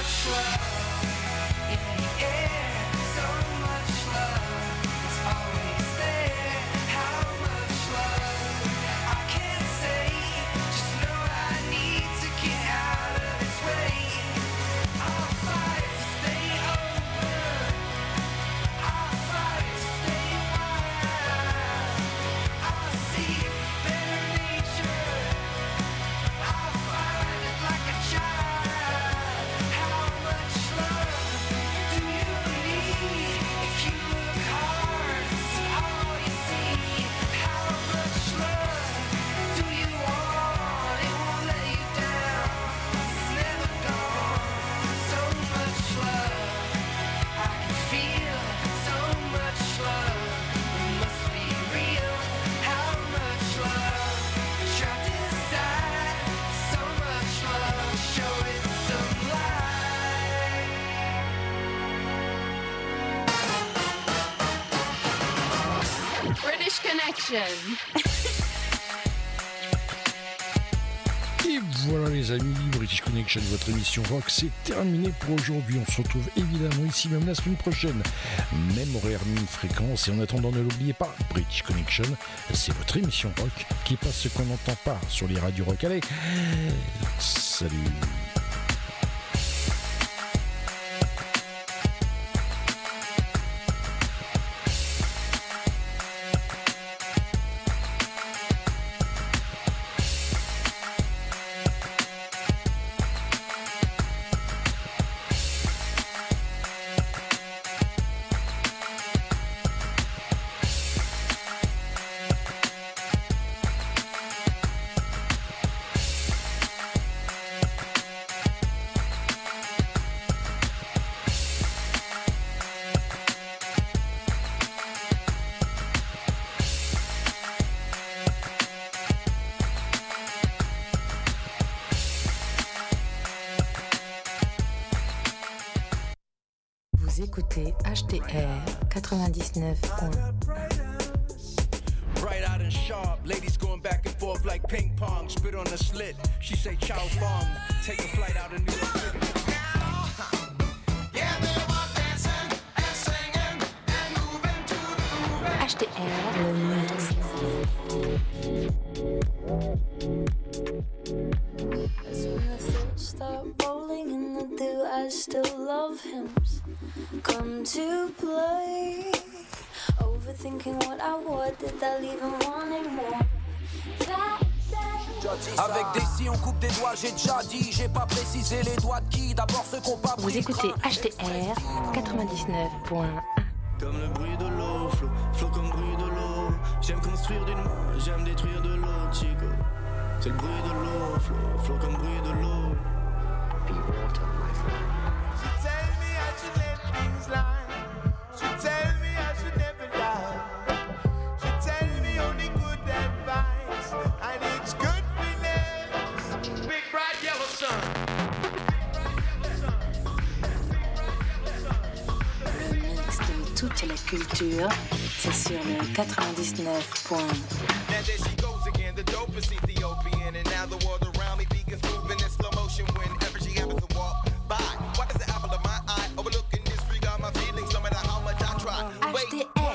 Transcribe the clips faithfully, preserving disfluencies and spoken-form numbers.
Et voilà les amis, British Connection, votre émission rock, c'est terminé pour aujourd'hui. On se retrouve évidemment ici même la semaine prochaine. Même horaire, même fréquence. Et en attendant, ne l'oubliez pas, British Connection, c'est votre émission rock qui passe ce qu'on n'entend pas sur les radios rock. Allez, salut. Vous écoutez H T R quatre-vingt-dix-neuf point un. Bright out and sharp, ladies going back and forth like ping pong. Spit on the slit, she say chow fong. Take a flight out of New York City. H T R, le mix. As when the thoughts start rolling in the dew, I still love him. Come to play. Overthinking what I would, did I leave him wanting more? That Avec des si on coupe des doigts, j'ai déjà dit, j'ai pas précisé les doigts de qui. D'abord ceux qu'on pas pris. Vous écoutez H T R quatre-vingt-dix-neuf point un. Comme le bruit de l'eau, flot, flot comme bruit de l'eau. J'aime construire d'une main, j'aime détruire de l'eau, chico. C'est le bruit de l'eau, flot, flot comme bruit de l'eau. Be water, my friend. She tell me I should let things lie. She tell me I should never die. She tell me only good advice, and it's good feelings. Big bright yellow sun. le mix de toute la culture, c'est sur le quatre-vingt-dix-neuf point un. Now there she goes again, the dopest Ethiopian, and now the world around me begins moving in slow motion whenever she happens to walk by. What is the apple of my eye? Overlooking, disregard my feelings, no matter how much I try. H T R.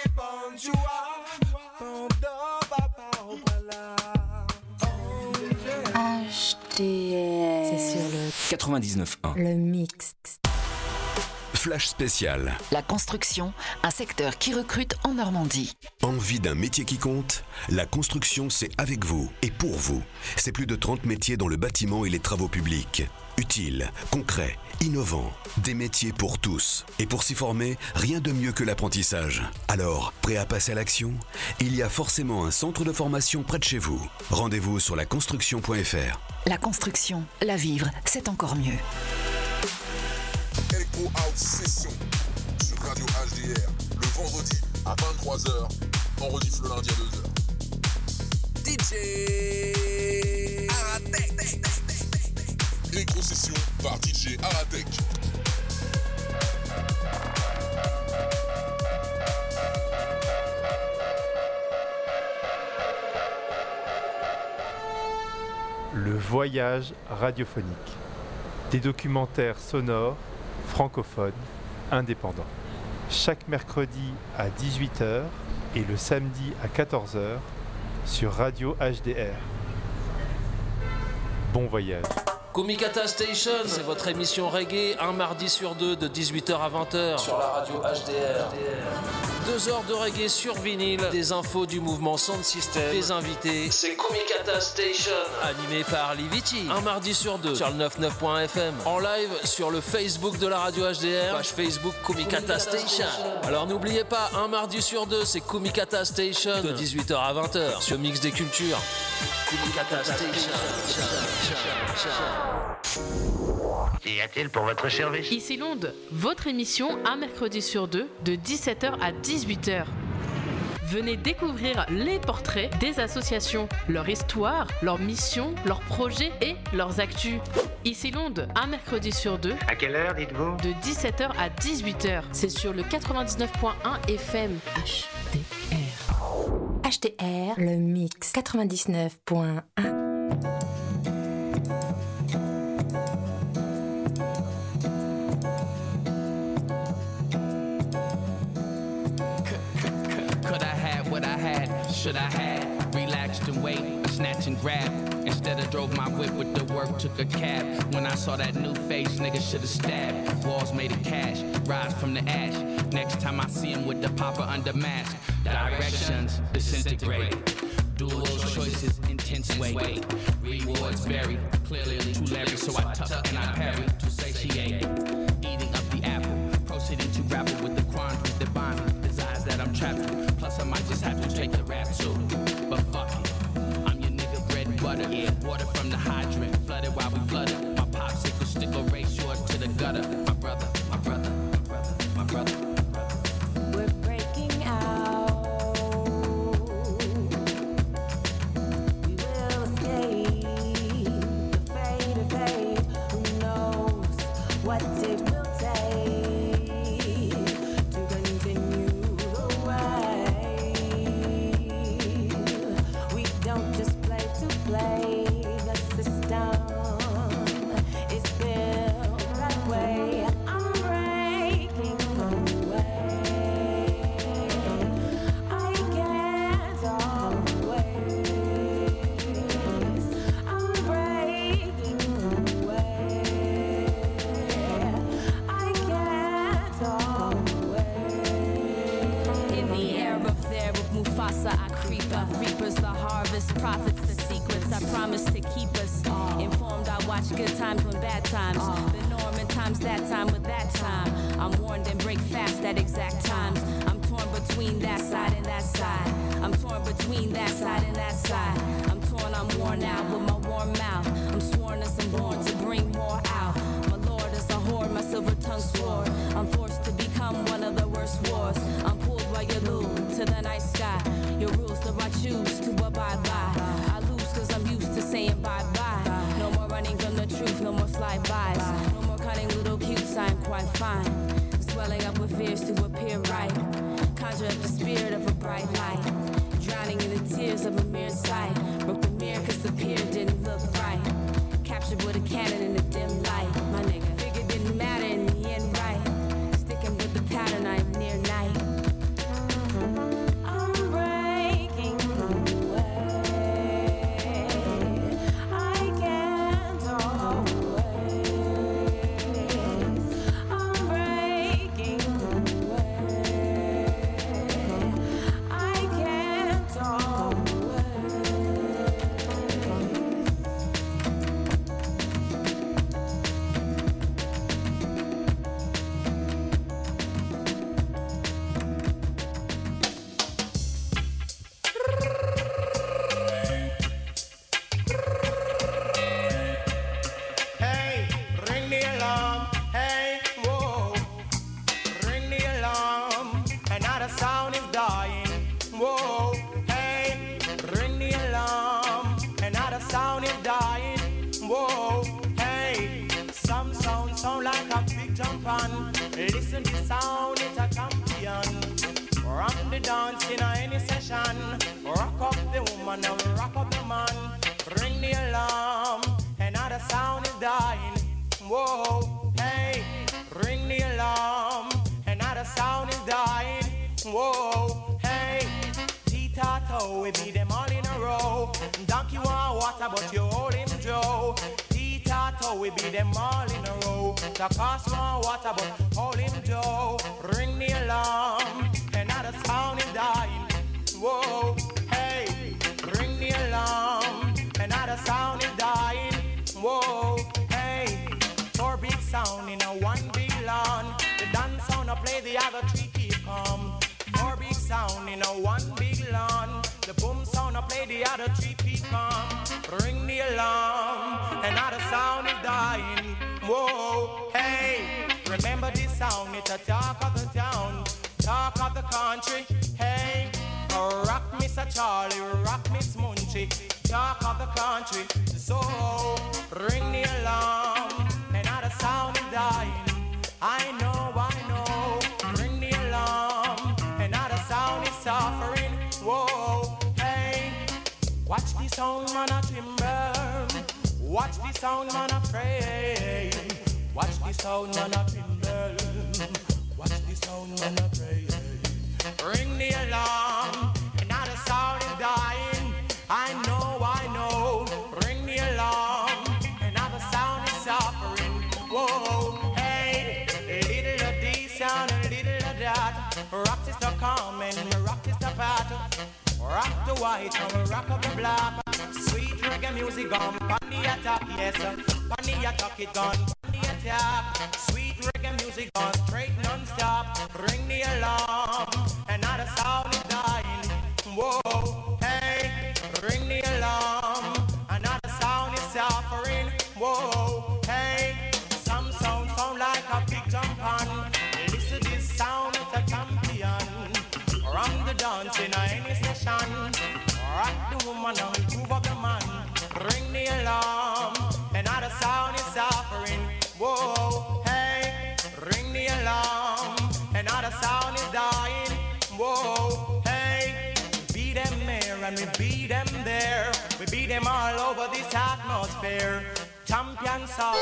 H T R. C'est sur le quatre-vingt-dix-neuf point un. le mix. Flash spécial. La construction, un secteur qui recrute en Normandie. Envie d'un métier qui compte ? La construction, c'est avec vous et pour vous. C'est plus de trente métiers dans le bâtiment et les travaux publics. Utiles, concrets, innovants, des métiers pour tous. Et pour s'y former, rien de mieux que l'apprentissage. Alors, prêt à passer à l'action ? Il y a forcément un centre de formation près de chez vous. Rendez-vous sur la construction point f r. La construction, la vivre, c'est encore mieux. Electro House Session sur Radio H D R le vendredi à vingt-trois heures, en rediff le lundi à deux heures. D J Aratek. Electro Session par D J Aratek. Le voyage radiophonique. Des documentaires sonores, francophones, indépendants. Chaque mercredi à dix-huit heures et le samedi à quatorze heures sur Radio H D R. Bon voyage. Kumikata Station, c'est votre émission reggae, un mardi sur deux de dix-huit heures à vingt heures sur la radio H D R. Deux heures de reggae sur vinyle, des infos du mouvement Sound System, des invités. C'est Kumikata Station, animé par Liviti. Un mardi sur deux sur le quatre-vingt-neuf point f m. En live sur le Facebook de la radio H D R, page Facebook Kumikata Station. Alors n'oubliez pas, un mardi sur deux, c'est Kumikata Station de dix-huit heures à vingt heures sur Mix des Cultures. Kumikata Station. Qu'y a-t-il pour votre service? Ici Londres, votre émission un mercredi sur deux de dix-sept heures à dix-huit heures. Venez découvrir les portraits des associations, leur histoire, leurs missions, leurs projets et leurs actus. Ici Londres, un mercredi sur deux. À quelle heure dites-vous? De dix-sept heures à dix-huit heures. C'est sur le quatre-vingt-dix-neuf point un F M. H D R. H D R, le mix quatre-vingt-dix-neuf point un. Should I had relaxed and wait, snatch and grab. Instead of drove my whip with the work, took a cab. When I saw that new face, nigga should've stabbed. Walls made of cash, rise from the ash. Next time I see him with the popper under mask. Directions disintegrate. Dual choices, intense way. Rewards vary. Clearly too leery, so I tuck and I parry to satiate. Eating up the apple, proceeding to grapple with the quandaries that bind me. Desires that I'm trapped with. Plus I might just have to take the rap too. But fuck it, I'm your nigga bread and butter. Yeah, water from the hydrant, flooded while we flooded. My popsicle stick will race yours to the gutter. My brother, my brother, my brother, my brother. We're breaking out. We will escape the fate of fate. Who knows what it will take to continue the way. We don't just play to play. The system is built that way. I'm breaking away. I can't always. I'm breaking away. I can't always. In the air up there with Mufasa, I creep up. Reapers the harvest, prophets the secrets. I promise to keep us informed. I watch good times when bad times. The norm in times that time with that time. I'm warned and break fast at exact times. I'm torn between that side and that side. I'm torn between that side and that side. I'm torn, I'm worn out with my warm mouth. I'm sworn as I'm born to bring more out. My lord is a whore, my silver tongue sword. I'm forced to become one of the worst wars. I'm pulled while you lose to the night sky. Your rules that I choose to abide by. I lose cause I'm used to saying bye-bye. No more running from the truth, no more slide-bys. No more cutting little cutes, I'm quite fine. Swelling up with fears to appear right. Conjure up the spirit of a bright light. Drowning in the tears of a mere sight. Broke the mirror cause the pier didn't look right. Captured with a cannon in a dim light. My nigga, figure didn't matter in the end, right? Sticking with the pattern, I am near night. I'm breaking away. I can't always. I'm breaking away. I can't always. Hey, ring the alarm. Hey, whoa. Ring the alarm. Another sound is dying. Whoa. Hey, ring the alarm. Another sound is dying. Whoa. Hey, some sound sound like a big jump on. Listen to sound, it's a champion. Rock the dance in any session. Rock up the woman and rock up the man. Ring the alarm. Another sound is dying. Whoa. we beat them all in a row. Donkey want water, but you hold him Joe. T-Tato, we beat them all in a row. The cost want water, but hold him Joe. Ring the alarm, and now the sound is dying. Whoa, hey, ring the alarm, and now the sound is dying. Whoa, hey, four big sound in a one big lawn. The dance sound I play, the other three keep calm. Four big sound in a one big lawn. The boom sound I play, the other three keep calm. Ring the alarm, and now the sound is dying. Whoa, hey, remember this sound, it's a talk of the town, talk of the country. Hey, rock Mister Charlie, rock Miss Munchie, talk of the country. So ring the alarm, and now the sound is dying. I know, I know. Ring the alarm, and now the sound is suffering. Whoa, hey, watch the sound man a timber, watch the sound man a pray, watch the sound man a timber, watch the sound man a pray. Ring the alarm, and now the sound is dying. I know, I know. Ring the alarm, and now the sound is suffering. Whoa, hey, a little of this and a little of that. Rock sister come and rock sister pat. Rock the white and rock up the black. Sweet reggae music gone, on the attack, yes. On the attack it gone, on the attack. Sweet reggae music gone, straight non-stop. Ring the alarm, and now the sound is dying. Whoa, hey, ring the alarm, and now the sound is suffering. Whoa, hey, some sound sound like a big jump on. Listen to this sound, it's a champion. Run the dance in any session. Rock the woman and move up the man. Ring the alarm, and now the sound is suffering. Whoa, hey, ring the alarm, and now the sound is dying. Whoa, hey, we beat them here and we beat them there. We beat them all over this atmosphere. Champion sound.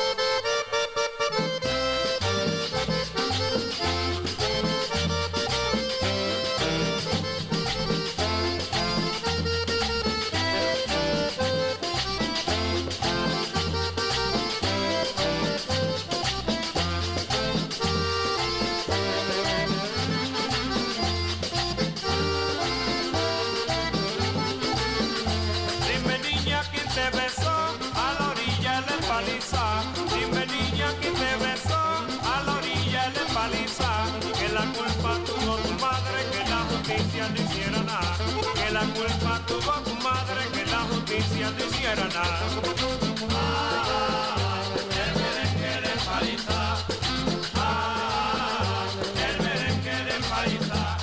Dime niña que te besó a la orilla de paliza, que la culpa tuvo tu madre, que la justicia no hiciera nada, que la culpa tuvo tu madre, que la justicia no hiciera nada. Ah, el merengue de paliza, ah, el merengue de paliza.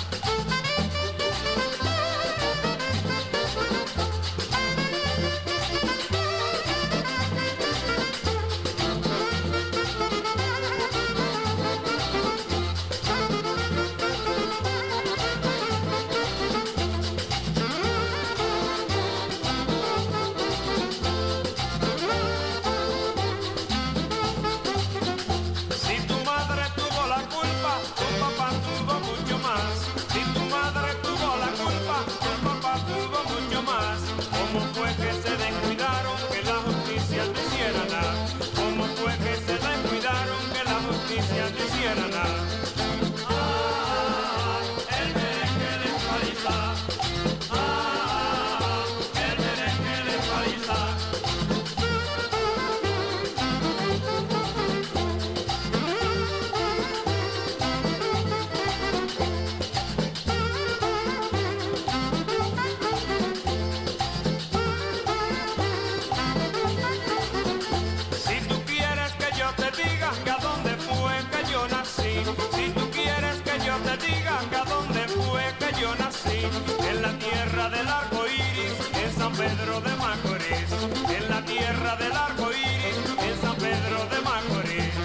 Pedro de Macorís, en la tierra del arco iris, en San Pedro de Macorís.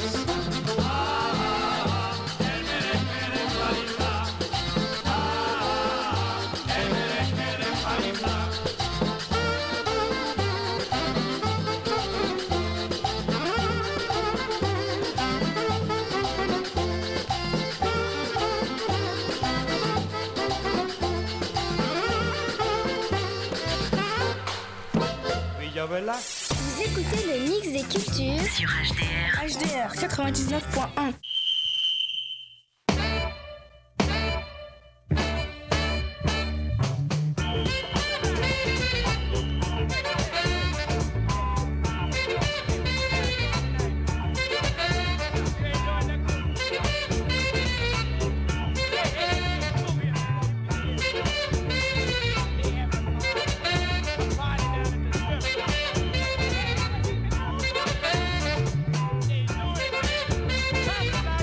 Ah, el merengue de Paliza, ah, el merengue de Paliza. là. Vous écoutez le mix des cultures sur H D R. H D R quatre-vingt-dix-neuf point un. They do it.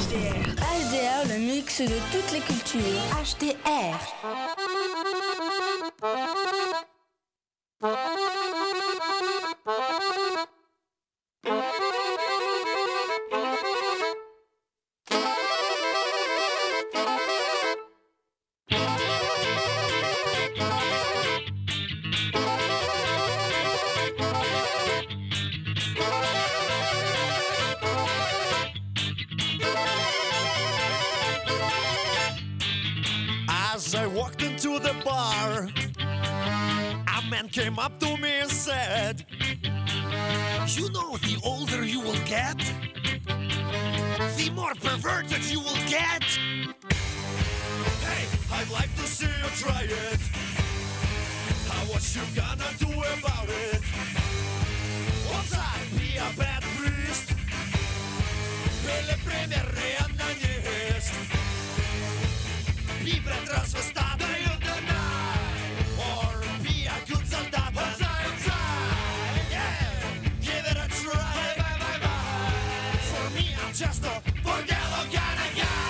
H D R. H D R, le mix de toutes les cultures. H D R. As I walked into the bar, a man came up to me and said, "You know, the older you will get, the more perverted you will get. Hey, I'd like to see you try it. How what you gonna do about it? Won't I be a bad priest? Или примеры на них. Be a transvestite, do you deny? Or be a good soldat? One time, time. Yeah, give it a try. Bye, bye, bye, bye. For me, I'm just a bordello kind of guy.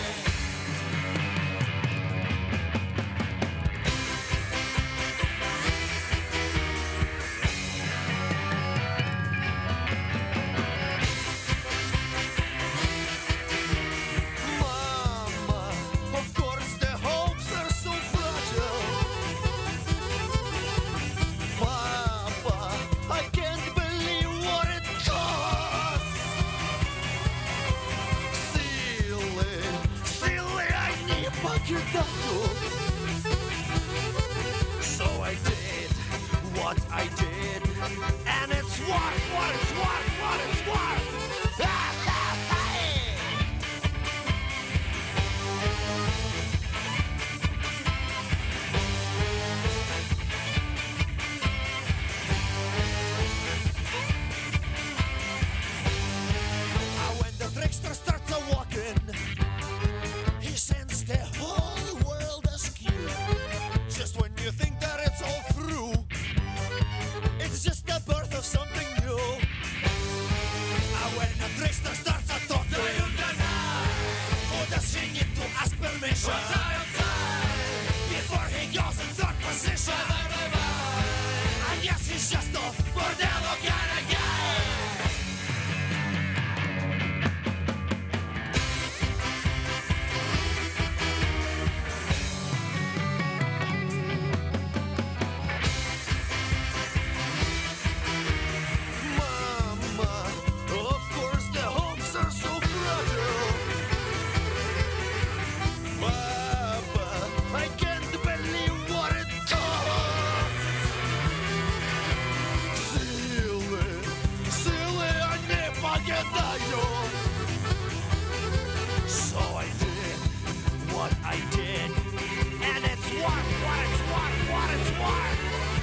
So I did what I did, and it's what, what, it's what, what, it's what. When the trickster starts a walking, he sends the whole world askew. Just when you think that it's all through, it's just the birth of something new. Ah, when a trickster starts a talking, do you deny? Or does he need to ask permission? Before he goes in third position. Bye, bye, bye, bye. I guess he's just a bordello kind of guy. So I did what I did, and it's what, what, it's what, what, it's what.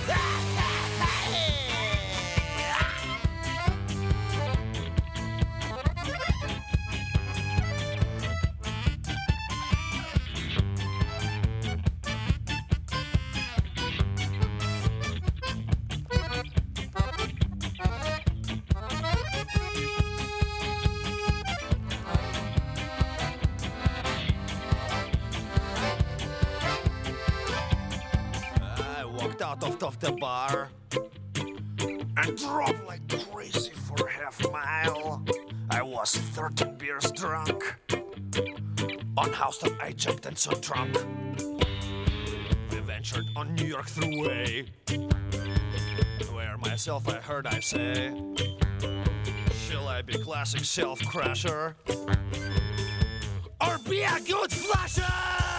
Out of, of the bar and drove like crazy for half a mile. I was thirteen beers drunk. On Houston I jumped and so drunk. We ventured on New York Thruway, where myself I heard I say, shall I be classic self-crasher or be a good flasher?